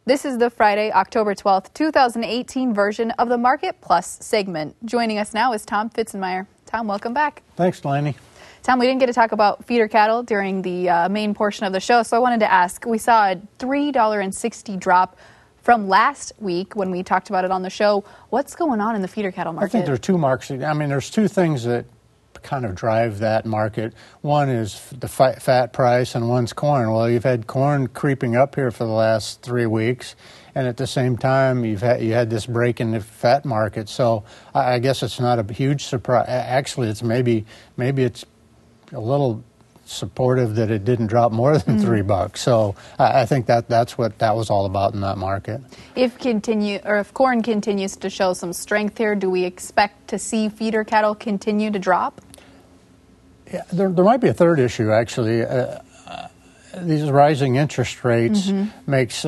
This is the Friday, October 12th, 2018 version of the Market Plus segment. Joining us now is Tom Fitzenmeyer. Tom, welcome back. Thanks, Laney. Tom, we didn't get to talk about feeder cattle during the main portion of the show, so I wanted to ask, we saw a $3.60 drop from last week when we talked about it on the show. What's going on in the feeder cattle market? I think there are two markets. I mean, there's two things that kind of drive that market. One is the fat price and one's corn. Well, you've had corn creeping up here for the last 3 weeks, and at the same time you had this break in the fat market. So I guess it's not a huge surprise. Actually, it's maybe it's a little supportive that it didn't drop more than $3. So I think that's what that was all about in that market. If corn continues to show some strength here, do we expect to see feeder cattle continue to drop? Yeah, there might be a third issue, actually. These rising interest rates makes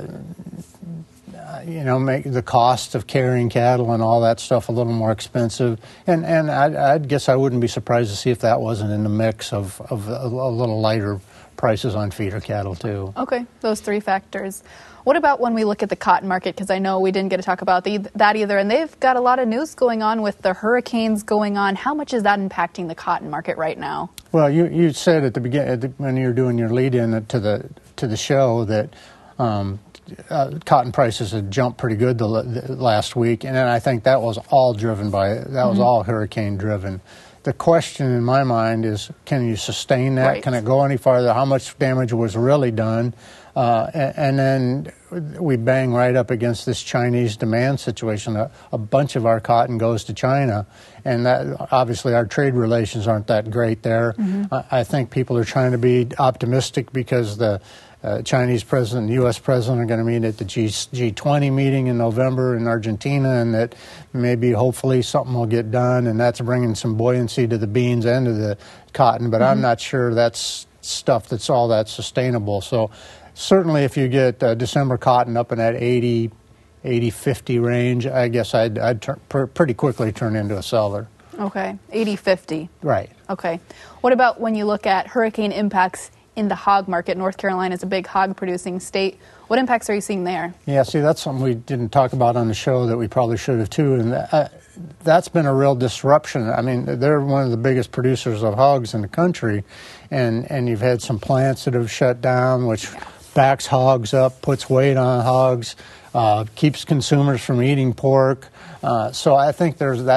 make the cost of carrying cattle and all that stuff a little more expensive. And I guess I wouldn't be surprised to see if that wasn't in the mix of a little lighter prices on feeder cattle, too. Okay, those three factors. What about when we look at the cotton market? Because I know we didn't get to talk about that either, and they've got a lot of news going on with the hurricanes going on. How much is that impacting the cotton market right now? Well, you said at the beginning, when you were doing your lead-in to the show, that cotton prices had jumped pretty good the last week, and then I think that was all driven by was all hurricane driven. The question in my mind is, can you sustain that? Right. Can it go any farther? How much damage was really done? And then we bang right up against this Chinese demand situation. A bunch of our cotton goes to China, and that obviously our trade relations aren't that great there. I think people are trying to be optimistic because the Chinese president and the U.S. president are going to meet at the G20 meeting in November in Argentina, and that maybe hopefully something will get done, and that's bringing some buoyancy to the beans and to the cotton, but I'm not sure that's stuff that's all that sustainable. So certainly if you get December cotton up in that 80-50 range, I guess I'd pretty quickly turn into a seller. Okay, 80-50. Right. Okay. What about when you look at hurricane impacts in the hog market? North Carolina is a big hog-producing state. What impacts are you seeing there? Yeah, see, that's something we didn't talk about on the show that we probably should have, too. And that's been a real disruption. I mean, they're one of the biggest producers of hogs in the country, and you've had some plants that have shut down, which backs hogs up, puts weight on hogs, keeps consumers from eating pork. So I think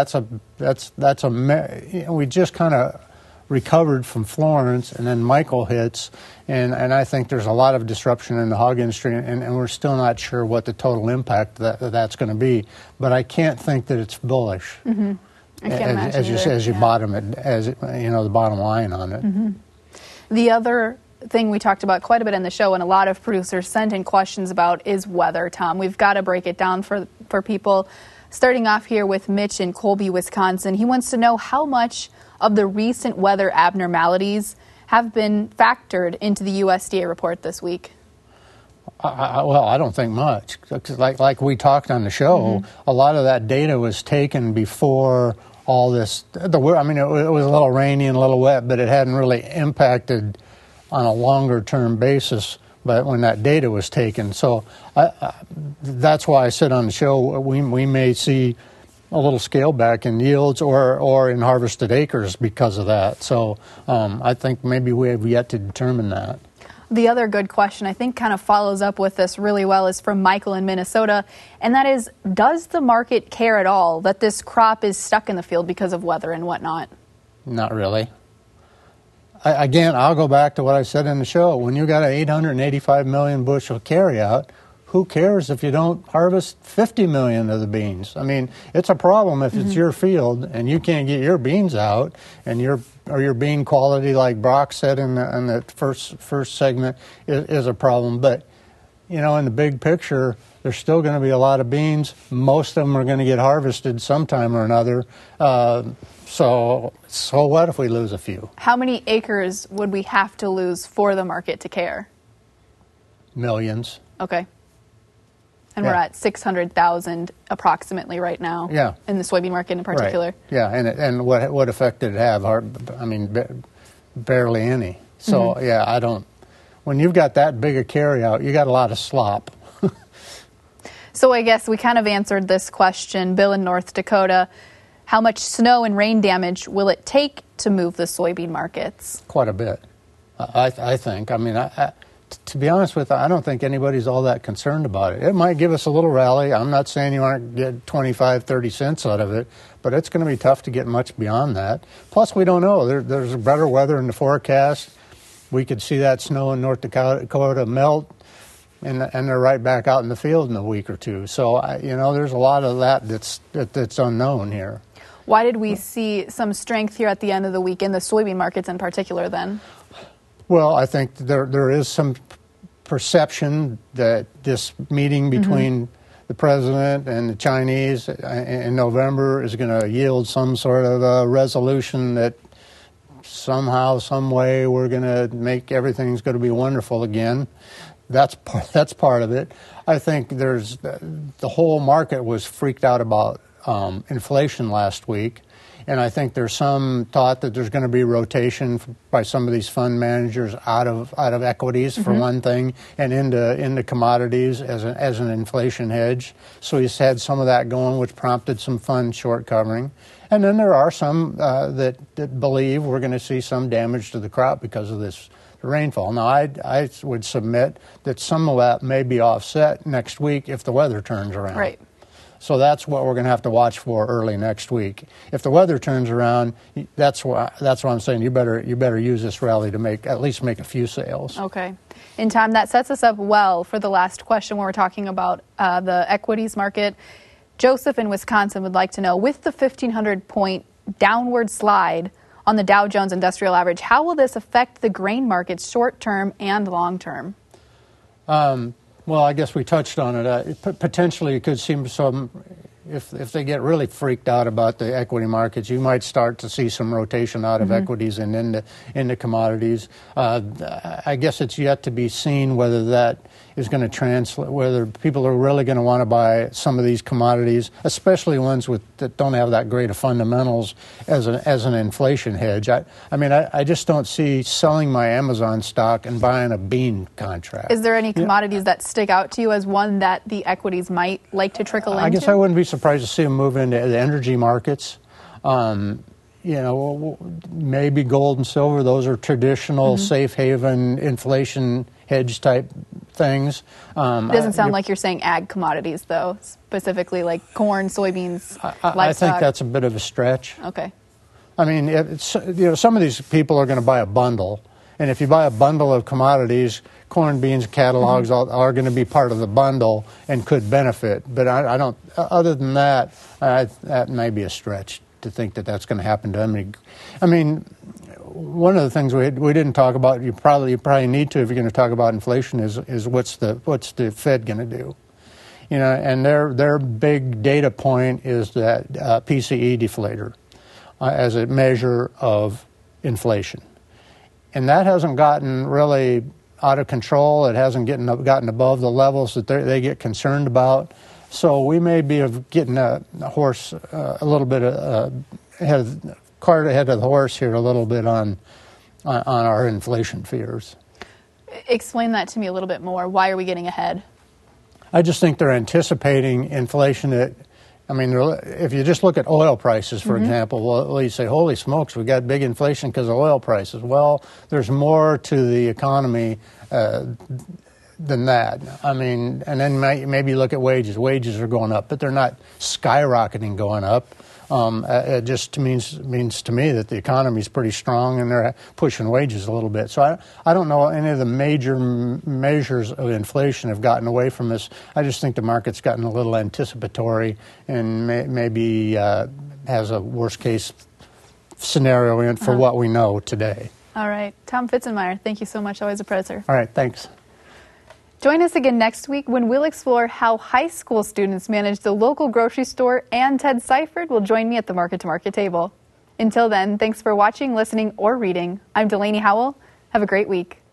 we just kind of recovered from Florence, and then Michael hits, and I think there's a lot of disruption in the hog industry, and we're still not sure what the total impact that's going to be. But I can't think that it's bullish. I can't imagine as you bottom it, the bottom line on it. The other thing we talked about quite a bit in the show, and a lot of producers sent in questions about, is weather. Tom, we've got to break it down for people. Starting off here with Mitch in Colby, Wisconsin. He wants to know how much of the recent weather abnormalities have been factored into the USDA report this week. Well, I don't think much. Like we talked on the show, a lot of that data was taken before all this. It was a little rainy and a little wet, but it hadn't really impacted on a longer-term basis. But when that data was taken, so that's why I said on the show we may see a little scale back in yields or in harvested acres because of that. So I think maybe we have yet to determine that. The other good question, I think, kind of follows up with this really well, is from Michael in Minnesota, and that is, does the market care at all that this crop is stuck in the field because of weather and whatnot? Not really. Again, I'll go back to what I said in the show. When you got an 885 million bushel carryout, who cares if you don't harvest 50 million of the beans? I mean, it's a problem if it's your field and you can't get your beans out, and your bean quality, like Brock said in the first segment, is a problem. But in the big picture, there's still going to be a lot of beans. Most of them are going to get harvested sometime or another. So what if we lose a few? How many acres would we have to lose for the market to care? Millions. Okay. And we're at 600,000 approximately right now. Yeah. In the soybean market in particular. Right. Yeah, and what effect did it have? I mean, barely any. So yeah, I don't. When you've got that big a carryout, you got a lot of slop. So I guess we kind of answered this question. Bill in North Dakota, how much snow and rain damage will it take to move the soybean markets? Quite a bit, I think. I mean, to be honest with you, I don't think anybody's all that concerned about it. It might give us a little rally. I'm not saying you aren't get 25, 30 cents out of it, but it's going to be tough to get much beyond that. Plus, we don't know. There's better weather in the forecast. We could see that snow in North Dakota melt, and they're right back out in the field in a week or two. So, there's a lot of that's unknown here. Why did we see some strength here at the end of the week in the soybean markets in particular then? Well, I think there is some perception that this meeting between the president and the Chinese in November is going to yield some sort of a resolution that somehow, some way, we're going to make everything's going to be wonderful again. That's part of it. I think the whole market was freaked out about inflation last week, and I think there's some thought that there's going to be rotation by some of these fund managers out of equities for one thing and into commodities as an inflation hedge. So he's had some of that going, which prompted some fund short covering. And then there are some that believe we're going to see some damage to the crop because of this rainfall. Now, I would submit that some of that may be offset next week if the weather turns around. Right. So that's what we're going to have to watch for early next week. If the weather turns around, that's why I'm saying you better use this rally to at least make a few sales. Okay. And Tom, that sets us up well for the last question when we're talking about the equities market. Joseph in Wisconsin would like to know, with the 1,500-point downward slide on the Dow Jones Industrial Average, how will this affect the grain markets short-term and long-term? Well, I guess we touched on it. Potentially, it could seem some. If they get really freaked out about the equity markets, you might start to see some rotation out of equities and into commodities. I guess it's yet to be seen whether that is going to translate, whether people are really going to want to buy some of these commodities, especially ones that don't have that great of fundamentals as an inflation hedge. I just don't see selling my Amazon stock and buying a bean contract. Is there any commodities that stick out to you as one that the equities might like to trickle into? I guess I wouldn't be surprised to see them move into the energy markets. Maybe gold and silver. Those are traditional safe haven inflation hedge type things. It doesn't sound like you're saying ag commodities, though, specifically like corn, soybeans, livestock. I think that's a bit of a stretch. Okay. I mean, some of these people are going to buy a bundle, and if you buy a bundle of commodities, corn, beans, catalogs are going to be part of the bundle and could benefit. But I don't. Other than that, that may be a stretch to think that that's going to happen to them. I mean, one of the things we didn't talk about, you probably need to if you're going to talk about inflation, is what's the Fed going to do? And their big data point is that PCE deflator as a measure of inflation, and that hasn't gotten really out of control. It hasn't gotten above the levels that they get concerned about. So we may be getting a horse a little bit cart ahead of the horse here a little bit on our inflation fears. Explain that to me a little bit more. Why are we getting ahead? I just think they're anticipating inflation if you just look at oil prices, for example, well, you say, holy smokes, we got big inflation because of oil prices. Well, there's more to the economy than that. And then maybe look at wages. Wages are going up, but they're not skyrocketing going up. It just means to me that the economy is pretty strong and they're pushing wages a little bit. So I don't know any of the major measures of inflation have gotten away from us. I just think the market's gotten a little anticipatory and maybe has a worst case scenario in for what we know today. All right. Tom Fitzenmeyer, thank you so much. Always a pleasure. All right. Thanks. Join us again next week when we'll explore how high school students manage the local grocery store, and Ted Seifert will join me at the Market to Market table. Until then, thanks for watching, listening, or reading. I'm Delaney Howell. Have a great week.